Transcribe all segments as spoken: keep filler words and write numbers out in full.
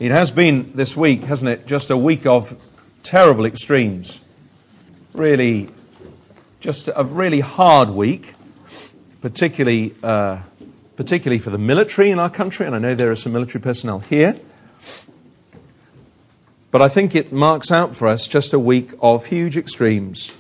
It has been this week, hasn't it? Just a week of terrible extremes. Really, just a really hard week, particularly uh, particularly for the military in our country, and I know there are some military personnel here. But I think it marks out for us just a week of huge extremes.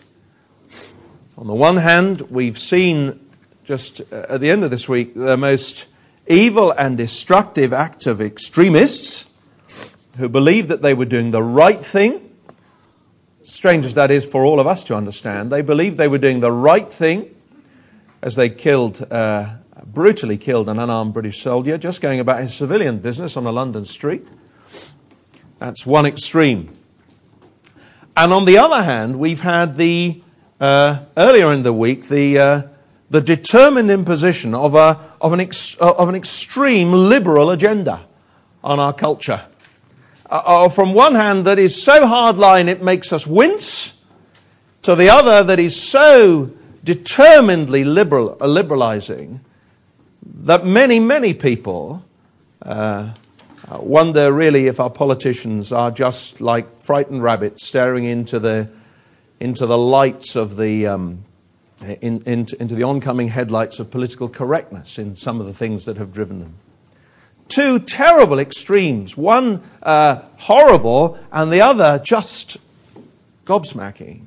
On the one hand, we've seen just at the end of this week the most evil and destructive act of extremists who believed that they were doing the right thing. Strange as that is for all of us to understand. They believed they were doing the right thing as they killed, uh, brutally killed an unarmed British soldier just going about his civilian business on a London street. That's one extreme. And on the other hand, we've had the, uh, earlier in the week, the uh, the determined imposition of a of an ex, of an extreme liberal agenda on our culture. Uh, from one hand, that is so hardline it makes us wince, to the other that is so determinedly liberal, uh, liberalizing that many, many people uh, wonder really if our politicians are just like frightened rabbits staring into the into the lights of the um, in, in, into the oncoming headlights of political correctness in some of the things that have driven them. Two terrible extremes, one uh, horrible and the other just gobsmacking.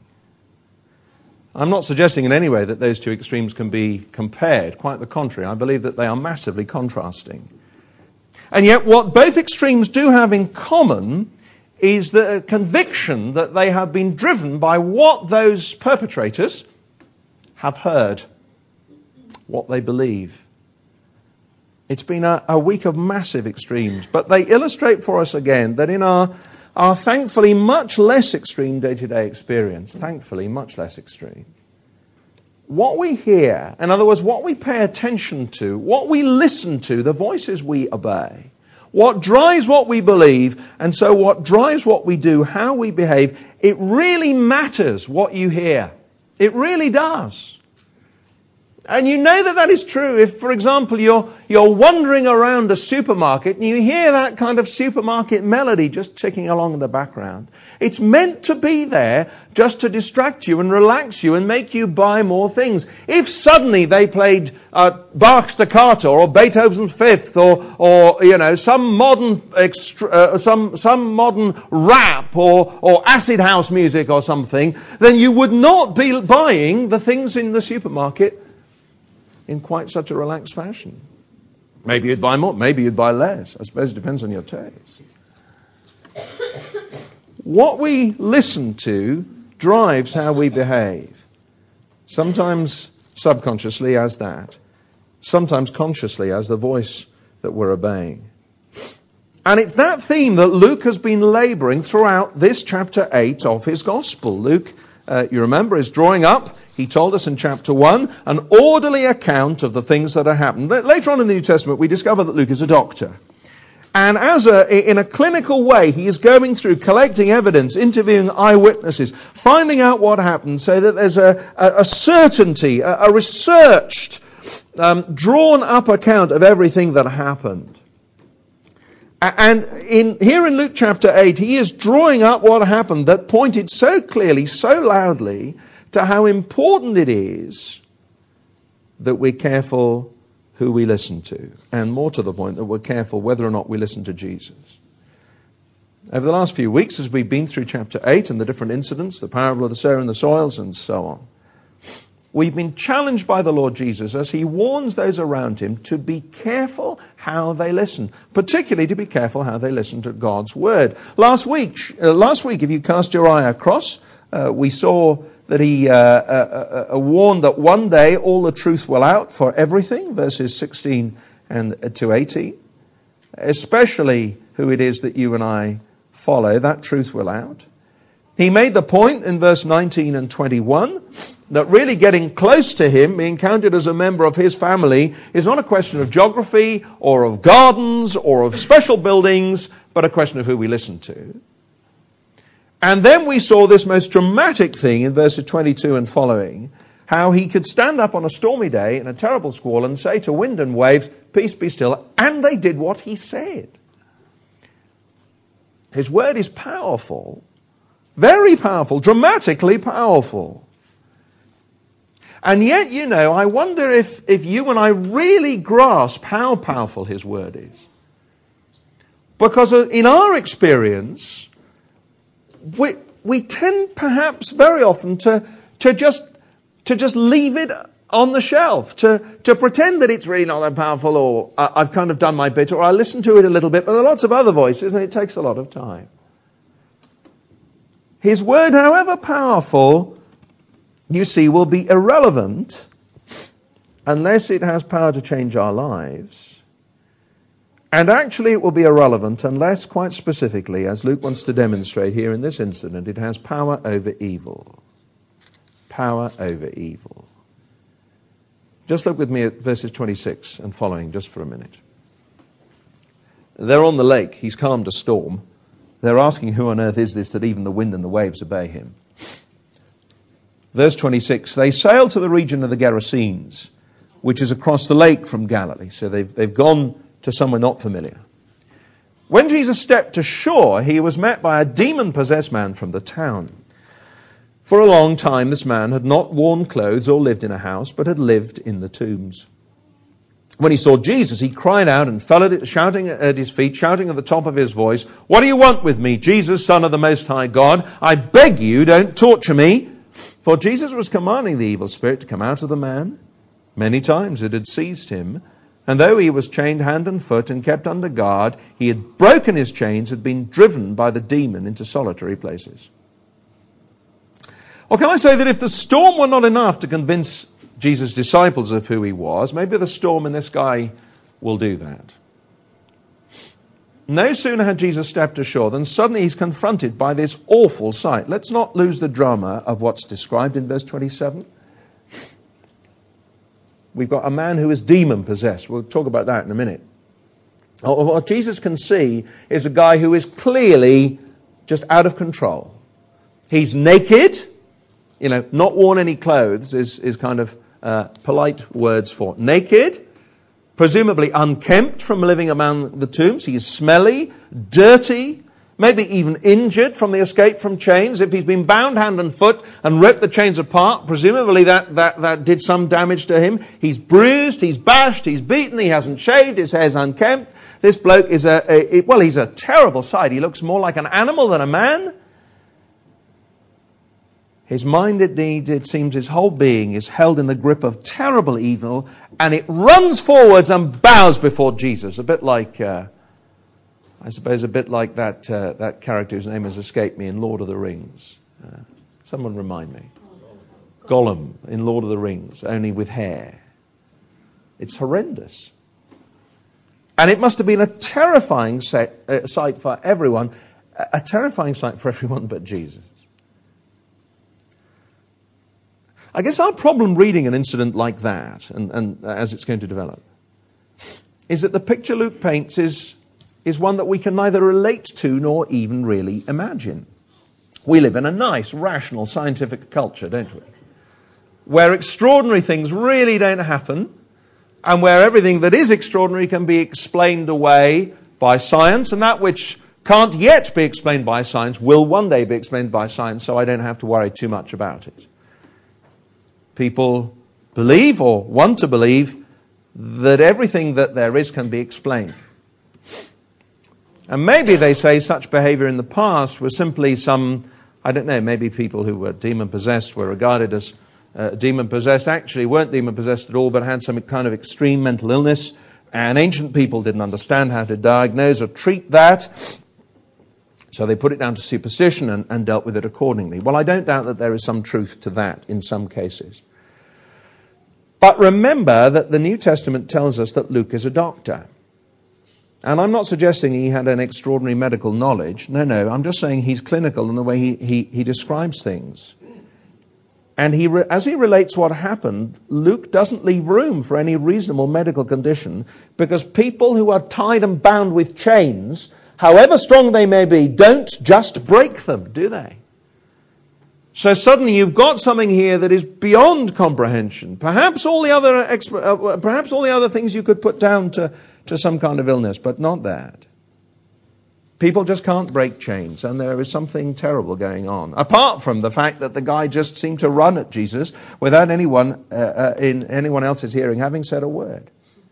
I'm not suggesting in any way that those two extremes can be compared. Quite the contrary. I believe that they are massively contrasting. And yet what both extremes do have in common is the conviction that they have been driven by what those perpetrators have heard, what they believe. It's been a, a week of massive extremes, but they illustrate for us again that in our, our thankfully much less extreme day-to-day experience, thankfully much less extreme, what we hear, in other words, what we pay attention to, what we listen to, the voices we obey, what drives what we believe, and so what drives what we do, how we behave, it really matters what you hear. It really does. And you know that that is true if, for example, you're you're wandering around a supermarket and you hear that kind of supermarket melody just ticking along in the background. It's meant to be there just to distract you and relax you and make you buy more things. If suddenly they played uh, Bach's Staccato or Beethoven's Fifth or or you know some modern extra, uh, some some modern rap or or acid house music or something, then you would not be buying the things in the supermarket in quite such a relaxed fashion. Maybe you'd buy more, maybe you'd buy less. I suppose it depends on your taste. What we listen to drives how we behave. Sometimes subconsciously as that. Sometimes consciously as the voice that we're obeying. And it's that theme that Luke has been laboring throughout this chapter eight of his gospel. Luke, uh, you remember, is drawing up, he told us in chapter one, an orderly account of the things that have happened. Later on in the New Testament, we discover that Luke is a doctor. And as a, in a clinical way, he is going through, collecting evidence, interviewing eyewitnesses, finding out what happened so that there's a, a, a certainty, a, a researched, um, drawn up account of everything that happened. And in, here in Luke chapter eight, he is drawing up what happened that pointed so clearly, so loudly, to how important it is that we're careful who we listen to. And more to the point, that we're careful whether or not we listen to Jesus. Over the last few weeks, as we've been through chapter eight and the different incidents, the parable of the sower and the soils and so on, we've been challenged by the Lord Jesus as he warns those around him to be careful how they listen, particularly to be careful how they listen to God's word. Last week, uh, last week, if you cast your eye across, uh, we saw that he uh, uh, uh, warned that one day all the truth will out for everything, verses sixteen and to eighteen, especially who it is that you and I follow, that truth will out. He made the point in verse nineteen and twenty-one that really getting close to him, being counted as a member of his family, is not a question of geography or of gardens or of special buildings, but a question of who we listen to. And then we saw this most dramatic thing in verses twenty-two and following, how he could stand up on a stormy day in a terrible squall and say to wind and waves, "Peace, be still," and they did what he said. His word is powerful, very powerful, dramatically powerful. And yet, you know, I wonder if, if you and I really grasp how powerful his word is. Because in our experience, we, we tend perhaps very often to, to just to just leave it on the shelf, to, to pretend that it's really not that powerful, or uh, I've kind of done my bit, or I listen to it a little bit, but there are lots of other voices, and it takes a lot of time. His word, however powerful, you see, will be irrelevant unless it has power to change our lives. And actually it will be irrelevant unless, quite specifically, as Luke wants to demonstrate here in this incident, it has power over evil. Power over evil. Just look with me at verses twenty-six and following just for a minute. They're on the lake. He's calmed a storm. They're asking, who on earth is this that even the wind and the waves obey him? Verse twenty-six, they sailed to the region of the Gerasenes, which is across the lake from Galilee. So they've, they've gone to somewhere not familiar. When Jesus stepped ashore, he was met by a demon-possessed man from the town. For a long time, this man had not worn clothes or lived in a house, but had lived in the tombs. When he saw Jesus, he cried out and fell at it, shouting at his feet, shouting at the top of his voice, "What do you want with me, Jesus, Son of the Most High God? I beg you, don't torture me." For Jesus was commanding the evil spirit to come out of the man. Many times it had seized him, and though he was chained hand and foot and kept under guard, he had broken his chains, had been driven by the demon into solitary places. Or can I say that if the storm were not enough to convince Jesus' disciples of who he was, maybe the storm in this guy will do that. No sooner had Jesus stepped ashore than suddenly he's confronted by this awful sight. Let's not lose the drama of what's described in verse twenty-seven. We've got a man who is demon-possessed. We'll talk about that in a minute. What Jesus can see is a guy who is clearly just out of control. He's naked, you know, not worn any clothes is, is kind of uh, polite words for naked, presumably unkempt from living among the tombs. He is smelly, dirty, maybe even injured from the escape from chains. If he's been bound hand and foot and ripped the chains apart, presumably that, that, that did some damage to him. He's bruised, he's bashed, he's beaten, he hasn't shaved, his hair's unkempt. This bloke is a, a, well, he's a terrible sight. He looks more like an animal than a man. His mind, indeed, it seems his whole being is held in the grip of terrible evil, and it runs forwards and bows before Jesus, a bit like... Uh, I suppose a bit like that uh, that character whose name has escaped me in Lord of the Rings. Uh, someone remind me. Gollum in Lord of the Rings, only with hair. It's horrendous. And it must have been a terrifying set, uh, sight for everyone, a terrifying sight for everyone but Jesus. I guess our problem reading an incident like that, and, and as it's going to develop, is that the picture Luke paints is... is one that we can neither relate to nor even really imagine. We live in a nice, rational, scientific culture, don't we? Where extraordinary things really don't happen, and where everything that is extraordinary can be explained away by science, and that which can't yet be explained by science will one day be explained by science, so I don't have to worry too much about it. People believe, or want to believe, that everything that there is can be explained. And maybe they say such behavior in the past was simply some, I don't know, maybe people who were demon-possessed were regarded as uh, demon-possessed, actually weren't demon-possessed at all, but had some kind of extreme mental illness, and ancient people didn't understand how to diagnose or treat that, so they put it down to superstition and, and dealt with it accordingly. Well, I don't doubt that there is some truth to that in some cases. But remember that the New Testament tells us that Luke is a doctor. And I'm not suggesting he had an extraordinary medical knowledge. No, no, I'm just saying he's clinical in the way he, he, he describes things. And he, re- as he relates what happened, Luke doesn't leave room for any reasonable medical condition, because people who are tied and bound with chains, however strong they may be, don't just break them, do they? So suddenly you've got something here that is beyond comprehension. Perhaps all the other exp- uh, perhaps all the other things you could put down to, to some kind of illness, but not that. People just can't break chains, and there is something terrible going on. Apart from the fact that the guy just seemed to run at Jesus without anyone uh, uh, in anyone else's hearing having said a word.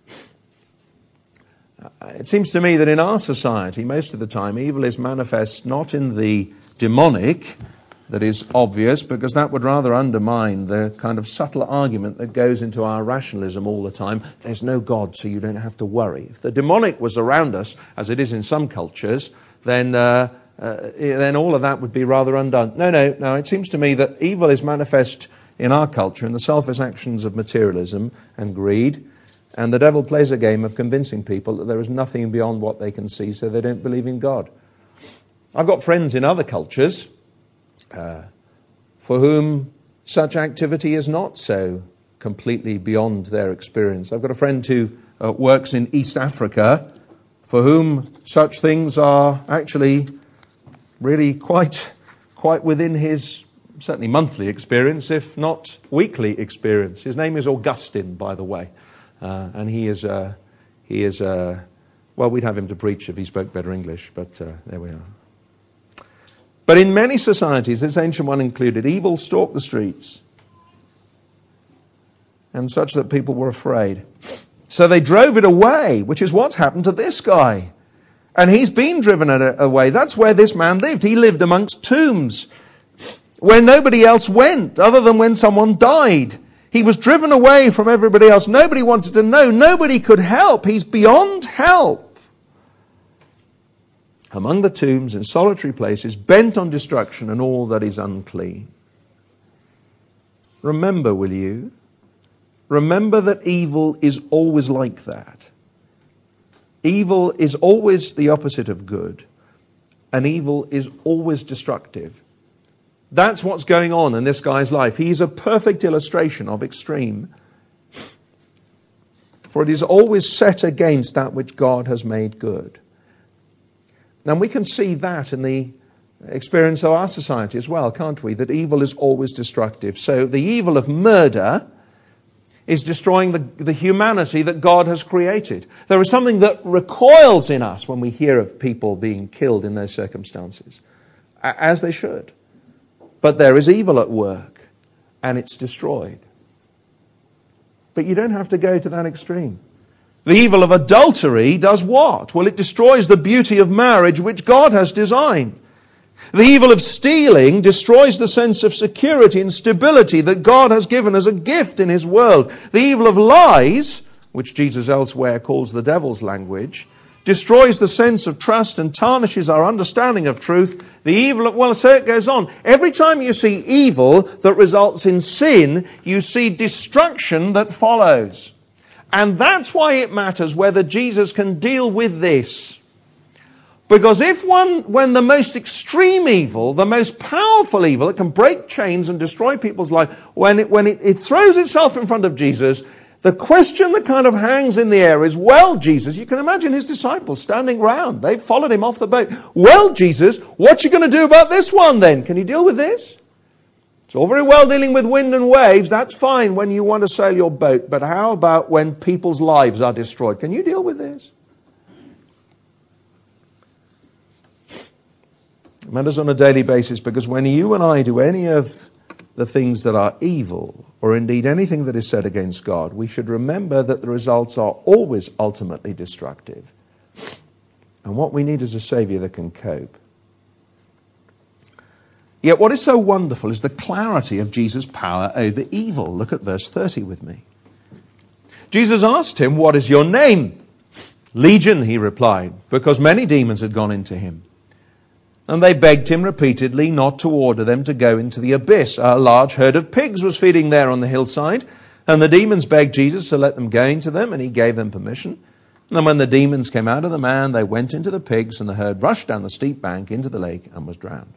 It seems to me that in our society, most of the time, evil is manifest not in the demonic that is obvious, because that would rather undermine the kind of subtle argument that goes into our rationalism all the time. There's no God, so you don't have to worry. If the demonic was around us, as it is in some cultures, then uh, uh, then all of that would be rather undone. No, no, no. It seems to me that evil is manifest in our culture in the selfish actions of materialism and greed. And the devil plays a game of convincing people that there is nothing beyond what they can see, so they don't believe in God. I've got friends in other cultures uh, for whom such activity is not so completely beyond their experience. I've got a friend who uh, works in East Africa for whom such things are actually really quite, quite within his certainly monthly experience, if not weekly experience. His name is Augustine, by the way. Uh, and he is, uh, he is, uh, well, we'd have him to preach if he spoke better English, but uh, there we are. But in many societies, this ancient one included, evil stalked the streets, and such that people were afraid. So they drove it away, which is what's happened to this guy. And he's been driven away. That's where this man lived. He lived amongst tombs, where nobody else went, other than when someone died. He was driven away from everybody else. Nobody wanted to know. Nobody could help. He's beyond help. Among the tombs in solitary places, bent on destruction and all that is unclean. Remember, will you? Remember that evil is always like that. Evil is always the opposite of good. And evil is always destructive. That's what's going on in this guy's life. He's a perfect illustration of extreme. For it is always set against that which God has made good. Now we can see that in the experience of our society as well, can't we? That evil is always destructive. So the evil of murder is destroying the, the humanity that God has created. There is something that recoils in us when we hear of people being killed in those circumstances, as they should. But there is evil at work, and it's destroyed. But you don't have to go to that extreme. The evil of adultery does what? Well, it destroys the beauty of marriage which God has designed. The evil of stealing destroys the sense of security and stability that God has given as a gift in His world. The evil of lies, which Jesus elsewhere calls the devil's language, destroys the sense of trust and tarnishes our understanding of truth. The evil of, well, so it goes on. Every time you see evil that results in sin, you see destruction that follows. And that's why it matters whether Jesus can deal with this. Because if one, when the most extreme evil, the most powerful evil that can break chains and destroy people's life, when it, when it, it throws itself in front of Jesus, the question that kind of hangs in the air is, well, Jesus, you can imagine His disciples standing round. They've followed Him off the boat. Well, Jesus, what are you going to do about this one then? Can you deal with this? It's all very well dealing with wind and waves. That's fine when you want to sail your boat. But how about when people's lives are destroyed? Can you deal with this? It matters on a daily basis, because when you and I do any of the things that are evil, or indeed anything that is said against God, we should remember that the results are always ultimately destructive. And what we need is a Saviour that can cope. Yet what is so wonderful is the clarity of Jesus' power over evil. Look at verse thirty with me. Jesus asked him, "What is your name?" "Legion," he replied, because many demons had gone into him. And they begged him repeatedly not to order them to go into the abyss. A large herd of pigs was feeding there on the hillside, and the demons begged Jesus to let them go into them, and He gave them permission. And then when the demons came out of the man, they went into the pigs, and the herd rushed down the steep bank into the lake and was drowned.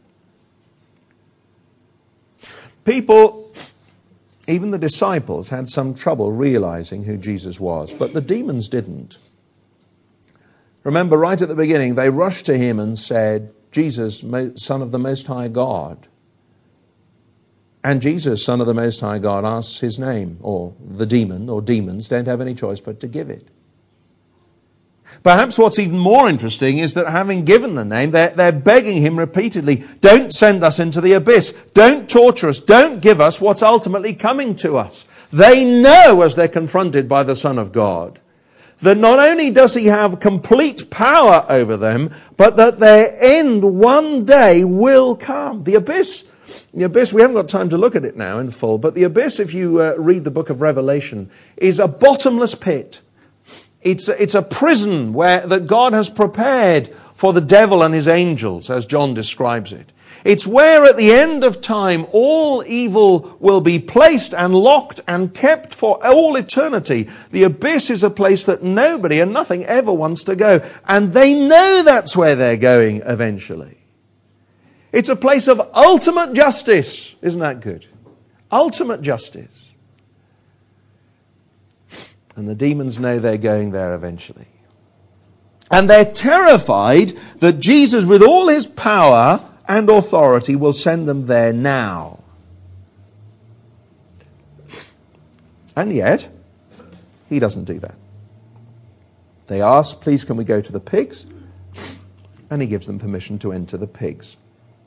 People, even the disciples, had some trouble realizing who Jesus was, but the demons didn't. Remember, right at the beginning, they rushed to Him and said, "Jesus, Son of the Most High God." And Jesus, Son of the Most High God, asks His name, or the demon, or demons, don't have any choice but to give it. Perhaps what's even more interesting is that having given the name, they're, they're begging him repeatedly, don't send us into the abyss. Don't torture us. Don't give us what's ultimately coming to us. They know, as they're confronted by the Son of God, that not only does he have complete power over them, but that their end one day will come. The abyss, the abyss, we haven't got time to look at it now in full, but the abyss, if you uh, read the book of Revelation, is a bottomless pit. It's a, it's a prison where that God has prepared for the devil and his angels, as John describes it. It's where at the end of time all evil will be placed and locked and kept for all eternity. The abyss is a place that nobody and nothing ever wants to go. And they know that's where they're going eventually. It's a place of ultimate justice. Isn't that good? Ultimate justice. And the demons know they're going there eventually. And they're terrified that Jesus, with all his power and authority, will send them there now. And yet, he doesn't do that. They ask, please can we go to the pigs? And he gives them permission to enter the pigs.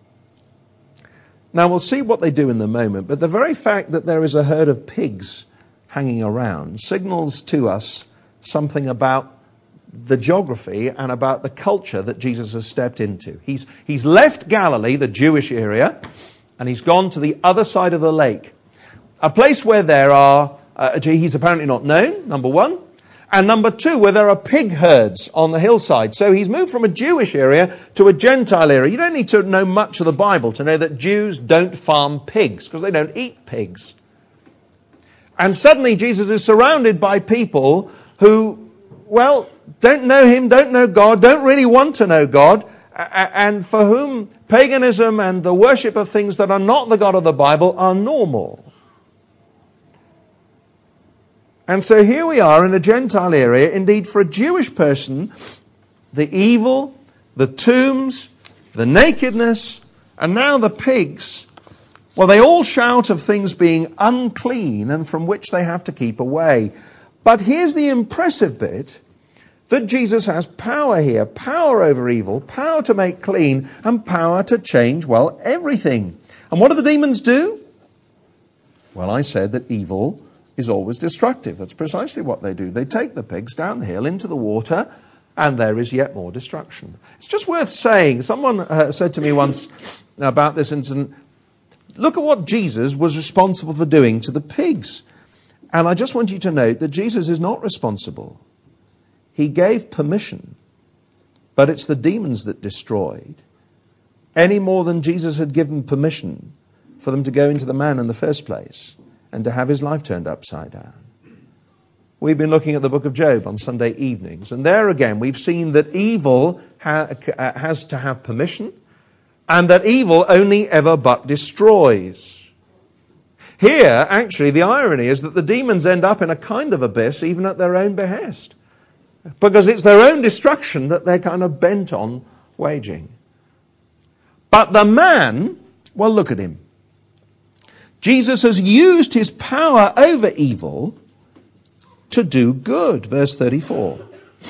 Now we'll see what they do in the moment, but the very fact that there is a herd of pigs hanging around signals to us something about the geography and about the culture that Jesus has stepped into. He's, he's left Galilee, the Jewish area, and he's gone to the other side of the lake. A place where there are, uh, he's apparently not known, number one. And number two, where there are pig herds on the hillside. So he's moved from a Jewish area to a Gentile area. You don't need to know much of the Bible to know that Jews don't farm pigs, because they don't eat pigs. And suddenly Jesus is surrounded by people who, well, don't know him, don't know God, don't really want to know God, and for whom paganism and the worship of things that are not the God of the Bible are normal. And so here we are in a Gentile area. Indeed, for a Jewish person, the evil, the tombs, the nakedness, and now the pigs, well, they all shout of things being unclean and from which they have to keep away. But here's the impressive bit, that Jesus has power here, power over evil, power to make clean, and power to change, well, everything. And what do the demons do? Well, I said that evil is always destructive. That's precisely what they do. They take the pigs down the hill into the water, and there is yet more destruction. It's just worth saying, someone uh, said to me once about this incident, look at what Jesus was responsible for doing to the pigs. And I just want you to note that Jesus is not responsible. He gave permission, but it's the demons that destroyed, any more than Jesus had given permission for them to go into the man in the first place and to have his life turned upside down. We've been looking at the book of Job on Sunday evenings, and there again we've seen that evil ha- has to have permission, and that evil only ever but destroys. Here, actually, the irony is that the demons end up in a kind of abyss even at their own behest, because it's their own destruction that they're kind of bent on waging. But the man, well, look at him. Jesus has used his power over evil to do good. Verse thirty-four.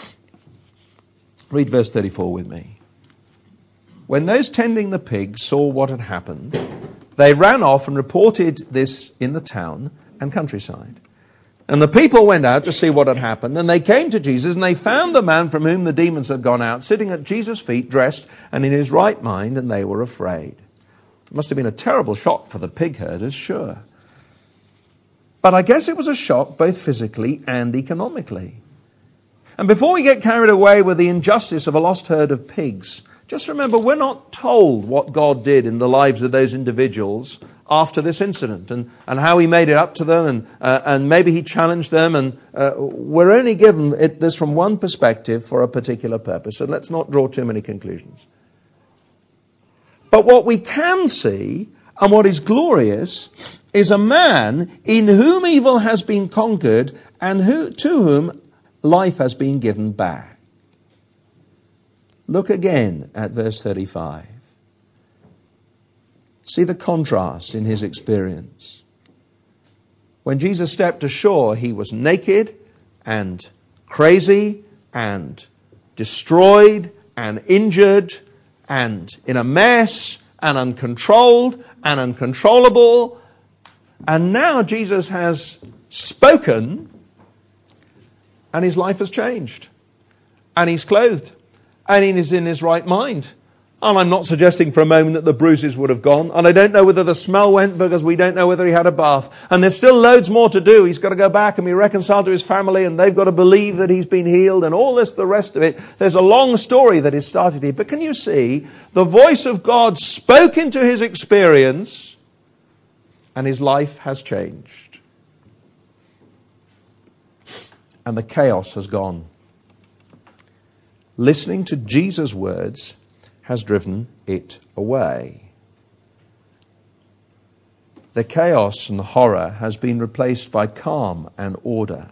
Read verse thirty-four with me. When those tending the pigs saw what had happened, they ran off and reported this in the town and countryside. And the people went out to see what had happened, and they came to Jesus, and they found the man from whom the demons had gone out, sitting at Jesus' feet, dressed and in his right mind, and they were afraid. It must have been a terrible shock for the pig herders, sure. But I guess it was a shock both physically and economically. And before we get carried away with the injustice of a lost herd of pigs, just remember, we're not told what God did in the lives of those individuals after this incident, and, and how he made it up to them, and uh, and maybe he challenged them, and uh, we're only given it, this from one perspective for a particular purpose, so let's not draw too many conclusions. But what we can see, and what is glorious, is a man in whom evil has been conquered, and who to whom life has been given back. Look again at verse thirty-five. See the contrast in his experience. When Jesus stepped ashore, he was naked and crazy and destroyed and injured and in a mess and uncontrolled and uncontrollable. And now Jesus has spoken and his life has changed. And he's clothed. And he is in his right mind. And I'm not suggesting for a moment that the bruises would have gone. And I don't know whether the smell went because we don't know whether he had a bath. And there's still loads more to do. He's got to go back and be reconciled to his family. And they've got to believe that he's been healed. And all this, the rest of it. There's a long story that is started here. But can you see? The voice of God spoke into his experience. And his life has changed. And the chaos has gone. Listening to Jesus' words has driven it away. The chaos and the horror has been replaced by calm and order.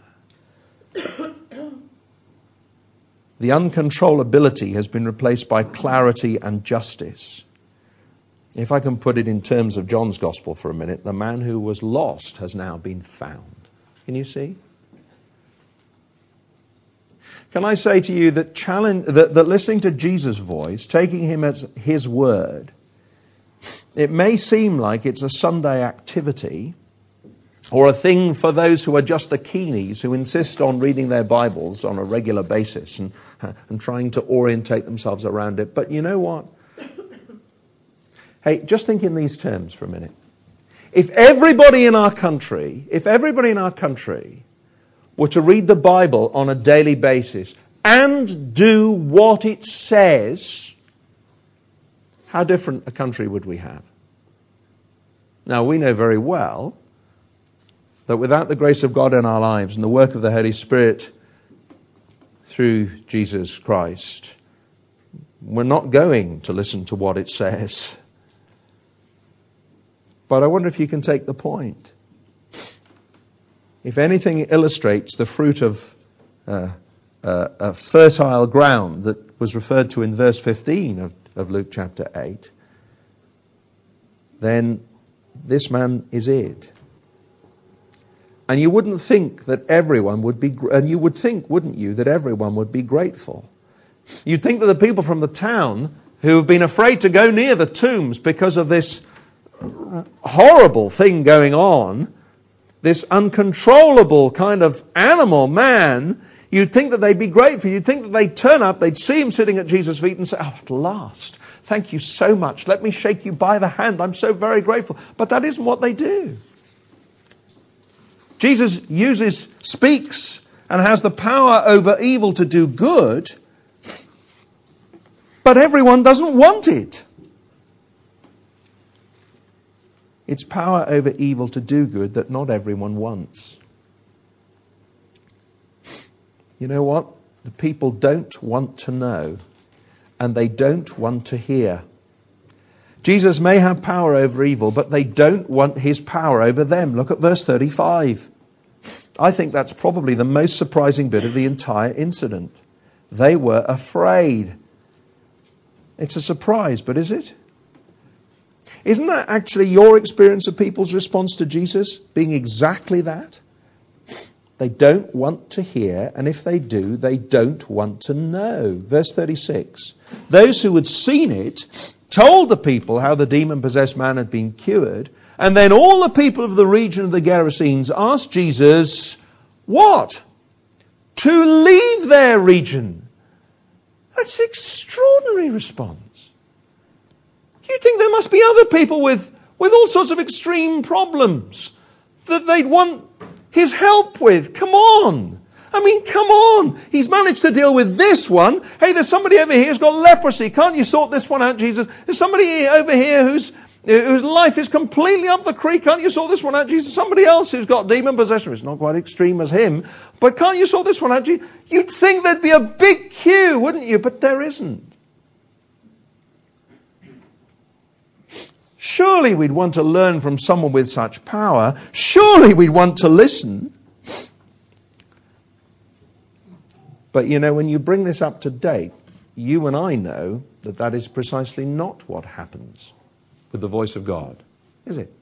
The uncontrollability has been replaced by clarity and justice. If I can put it in terms of John's Gospel for a minute, the man who was lost has now been found. Can you see? Can I say to you that, challenge, that, that listening to Jesus' voice, taking him as his word, it may seem like it's a Sunday activity or a thing for those who are just the keenies who insist on reading their Bibles on a regular basis and, and trying to orientate themselves around it. But you know what? Hey, just think in these terms for a minute. If everybody in our country, if everybody in our country were to read the Bible on a daily basis and do what it says, how different a country would we have? Now, we know very well that without the grace of God in our lives and the work of the Holy Spirit through Jesus Christ, we're not going to listen to what it says. But I wonder if you can take the point. If anything illustrates the fruit of uh, uh, a fertile ground that was referred to in verse fifteen of, of Luke chapter eight, then this man is it. And you wouldn't think that everyone would be, and you would think, wouldn't you, that everyone would be grateful. You'd think that the people from the town who have been afraid to go near the tombs because of this horrible thing going on, this uncontrollable kind of animal man, you'd think that they'd be grateful. You'd think that they'd turn up, they'd see him sitting at Jesus' feet and say, oh, at last, thank you so much. Let me shake you by the hand. I'm so very grateful. But that isn't what they do. Jesus uses, speaks, and has the power over evil to do good, but everyone doesn't want it. It's power over evil to do good that not everyone wants. You know what? The people don't want to know, and they don't want to hear. Jesus may have power over evil, but they don't want his power over them. Look at verse thirty-five. I think that's probably the most surprising bit of the entire incident. They were afraid. It's a surprise, but is it? Isn't that actually your experience of people's response to Jesus being exactly that? They don't want to hear, and if they do, they don't want to know. Verse thirty-six. Those who had seen it told the people how the demon-possessed man had been cured, and then all the people of the region of the Gerasenes asked Jesus, what? To leave their region. That's an extraordinary response. You'd think there must be other people with, with all sorts of extreme problems that they'd want his help with. Come on. I mean, come on. He's managed to deal with this one. Hey, there's somebody over here who's got leprosy. Can't you sort this one out, Jesus? There's somebody over here who's, whose life is completely up the creek. Can't you sort this one out, Jesus? Somebody else who's got demon possession. It's not quite extreme as him. But can't you sort this one out, Jesus? You'd think there'd be a big queue, wouldn't you? But there isn't. Surely we'd want to learn from someone with such power. Surely we'd want to listen. But you know, when you bring this up to date, you and I know that that is precisely not what happens with the voice of God, is it?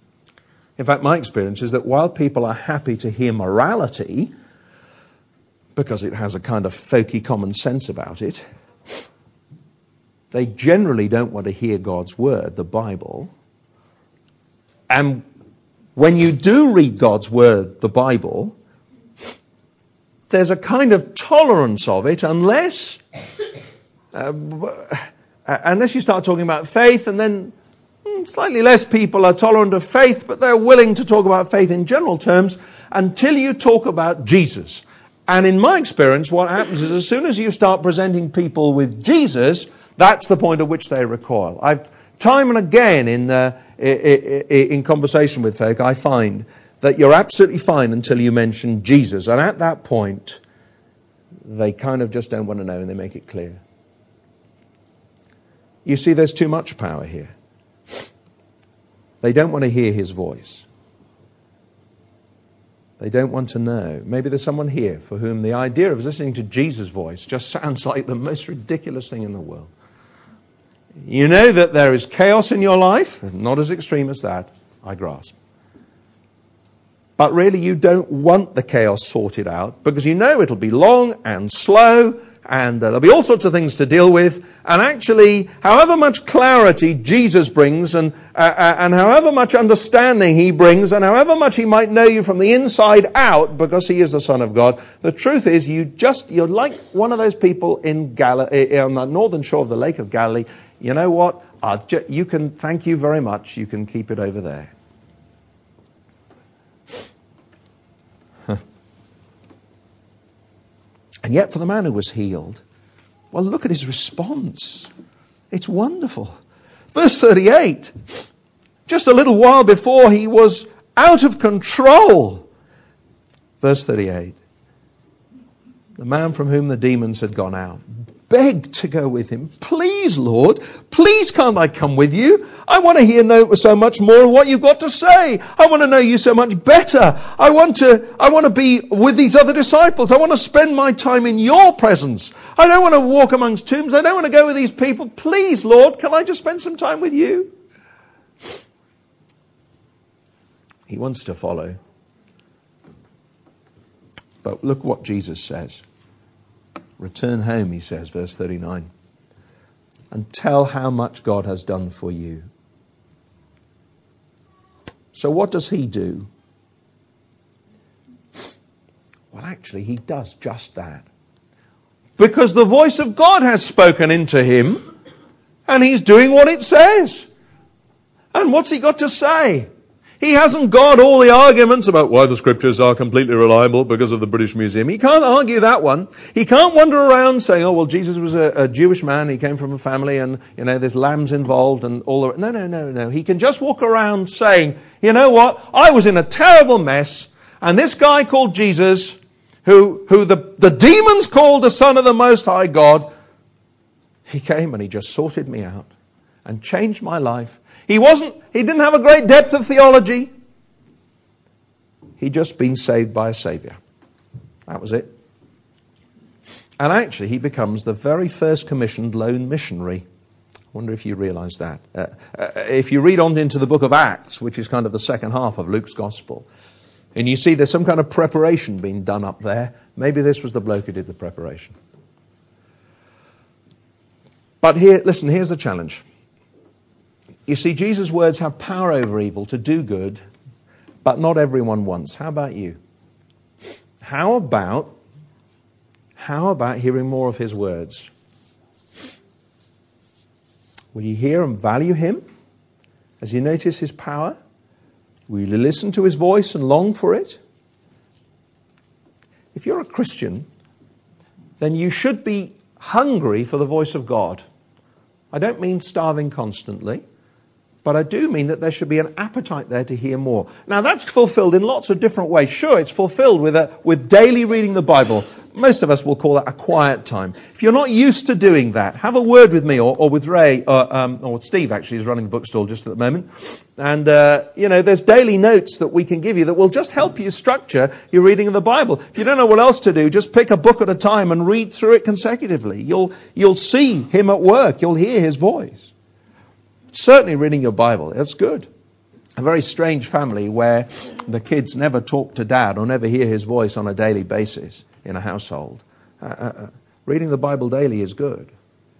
In fact, my experience is that while people are happy to hear morality, because it has a kind of folky common sense about it. They generally don't want to hear God's word, the Bible. And when you do read God's word, the Bible, there's a kind of tolerance of it unless uh, unless you start talking about faith, and then slightly less people are tolerant of faith, but they're willing to talk about faith in general terms until you talk about Jesus. And in my experience, what happens is as soon as you start presenting people with Jesus, that's the point at which they recoil. I've time and again in uh, in conversation with folk, I find that you're absolutely fine until you mention Jesus. And at that point, they kind of just don't want to know, and they make it clear. You see, there's too much power here. They don't want to hear his voice. They don't want to know. Maybe there's someone here for whom the idea of listening to Jesus' voice just sounds like the most ridiculous thing in the world. You know that there is chaos in your life, not as extreme as that, I grasp. But really you don't want the chaos sorted out because you know it'll be long and slow and uh, there'll be all sorts of things to deal with. And actually, however much clarity Jesus brings and uh, uh, and however much understanding he brings and however much he might know you from the inside out because he is the Son of God, the truth is you just, you're like one of those people in Galilee, on the northern shore of the Lake of Galilee. You know what? I'll ju- you can, thank you very much. You can keep it over there. And yet for the man who was healed, well, look at his response. It's wonderful. Verse thirty-eight, just a little while before he was out of control. Verse thirty-eight, the man from whom the demons had gone out begged to go with him. Please, Lord, please can't I come with you? I want to hear no, so much more of what you've got to say. I want to know you so much better. I want to, I want to be with these other disciples. I want to spend my time in your presence. I don't want to walk amongst tombs. I don't want to go with these people. Please, Lord, can I just spend some time with you? He wants to follow. But look what Jesus says. Return home, he says, verse thirty-nine, and tell how much God has done for you. So what does he do? Well, actually, he does just that. Because the voice of God has spoken into him, and he's doing what it says. And what's he got to say? He hasn't got all the arguments about why the scriptures are completely reliable because of the British Museum. He can't argue that one. He can't wander around saying, oh, well, Jesus was a, a Jewish man. He came from a family and, you know, there's lambs involved and all the... No, no, no, no. He can just walk around saying, you know what? I was in a terrible mess and this guy called Jesus, who, who the, the demons called the Son of the Most High God, he came and he just sorted me out and changed my life. He wasn't, he didn't have a great depth of theology. He'd just been saved by a Saviour. That was it. And actually, he becomes the very first commissioned lone missionary. I wonder if you realise that. Uh, uh, if you read on into the book of Acts, which is kind of the second half of Luke's Gospel, and you see there's some kind of preparation being done up there, maybe this was the bloke who did the preparation. But here, listen, here's the challenge. You see, Jesus' words have power over evil to do good, but not everyone wants. How about you? How about, how about hearing more of his words? Will you hear and value him as you notice his power? Will you listen to his voice and long for it? If you're a Christian, then you should be hungry for the voice of God. I don't mean starving constantly. But I do mean that there should be an appetite there to hear more. Now that's fulfilled in lots of different ways. Sure, it's fulfilled with a, with daily reading the Bible. Most of us will call that a quiet time. If you're not used to doing that, have a word with me or, or with Ray, or, um, or Steve actually is running a bookstall just at the moment. And, uh, you know, there's daily notes that we can give you that will just help you structure your reading of the Bible. If you don't know what else to do, just pick a book at a time and read through it consecutively. You'll, you'll see him at work. You'll hear his voice. Certainly reading your Bible, that's good. a very strange family where the kids never talk to dad or never hear his voice on a daily basis in a household. Uh, uh, reading the Bible daily is good.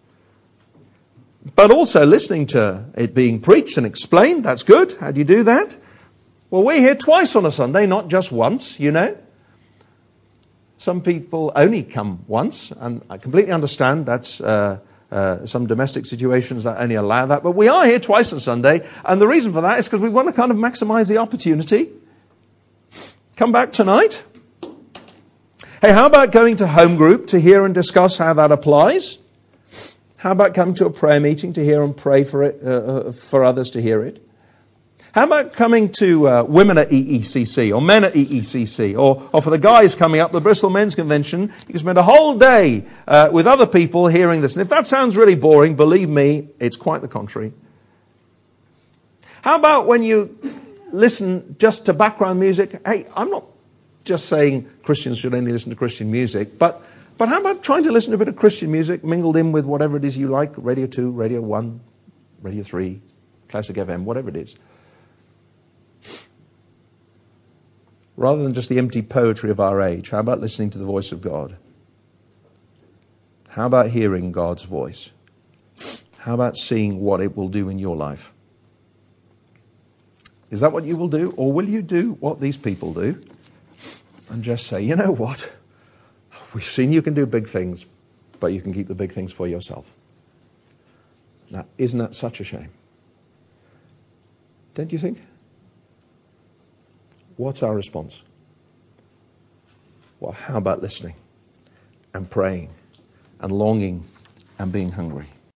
But also listening to it being preached and explained, that's good. How do you do that? Well, we're here twice on a Sunday, not just once, you know. Some people only come once, and I completely understand that's uh, uh, some domestic situations that only allow that. But we are here twice on Sunday, and the reason for that is because we want to kind of maximize the opportunity. Come back tonight. Hey, how about going to home group to hear and discuss how that applies? How about coming to a prayer meeting to hear and pray for it, uh, for others to hear it? How about coming to uh, women at E E C C or men at E E C C, or, or for the guys coming up, the Bristol Men's Convention, you can spend a whole day uh, with other people hearing this. And if that sounds really boring, believe me, it's quite the contrary. How about when you listen just to background music? Hey, I'm not just saying Christians should only listen to Christian music, but but how about trying to listen to a bit of Christian music mingled in with whatever it is you like, Radio two, Radio one, Radio three, Classic F M, whatever it is. Rather than just the empty poetry of our age, how about listening to the voice of God? How about hearing God's voice? How about seeing what it will do in your life? Is that what you will do? Or will you do what these people do and just say, you know what? We've seen you can do big things, but you can keep the big things for yourself. Now, isn't that such a shame? Don't you think? What's our response? Well, how about listening and praying and longing and being hungry?